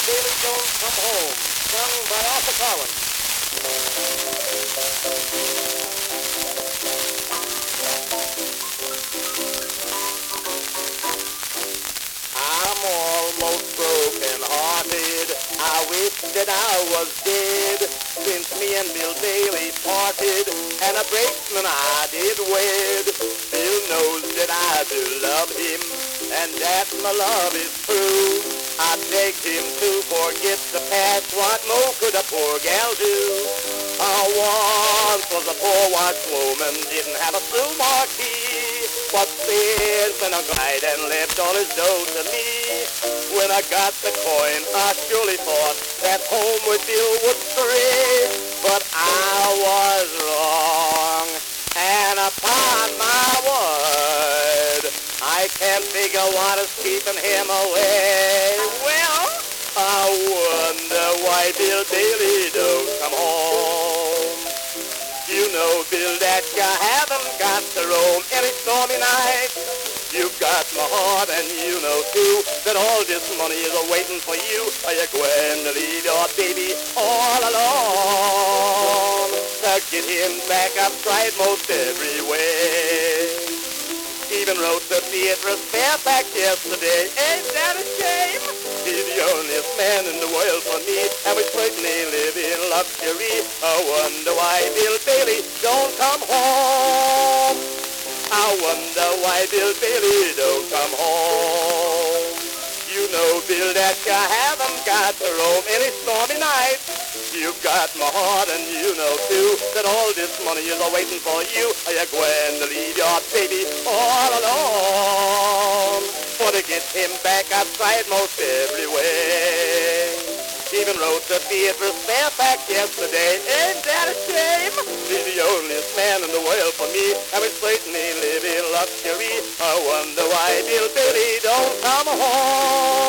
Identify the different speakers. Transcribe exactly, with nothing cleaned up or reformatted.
Speaker 1: Bailey Don't Come Home, sung by Arthur Collins. I'm almost broken hearted. I wish that I was dead. Since me and Bill Bailey parted, and a brakeman I did wed. Bill knows that I do love him, and that my love is true. I begged him to forget the past. What more could a poor gal do? I once was a poor white woman, didn't have a true marquee. But said when I died and left all his dough to me. When I got the coin, I surely thought that homeward Bill would stray. But I was wrong, and upon my word, I can't figure what is keeping him away. Well, I wonder why Bill Bailey don't come home. You know, Bill, that you haven't got to roam any stormy night. You got my heart, and you know, too, that all this money is a-waiting for you. Are you going to leave your baby all alone? To get him back upright most every way. Even wrote to Beatrice Fairfax yesterday. Ain't that a shame? He's the onliest man in the world for me, and we certainly live in luxury. I wonder why Bill Bailey don't come home. I wonder why Bill Bailey don't come home. You know, Bill, that you haven't got to roam any stormy night. You've got my heart, and you know, too, that all this money is a-waiting for you. Are you going to leave your baby all alone? For to get him back, I've tried most every way. Even wrote to Beatrice Fairfax yesterday. Ain't that a shame? He's the onliest man in the world for me, and we certainly live in luxury. I wonder why Bill Bailey don't come home.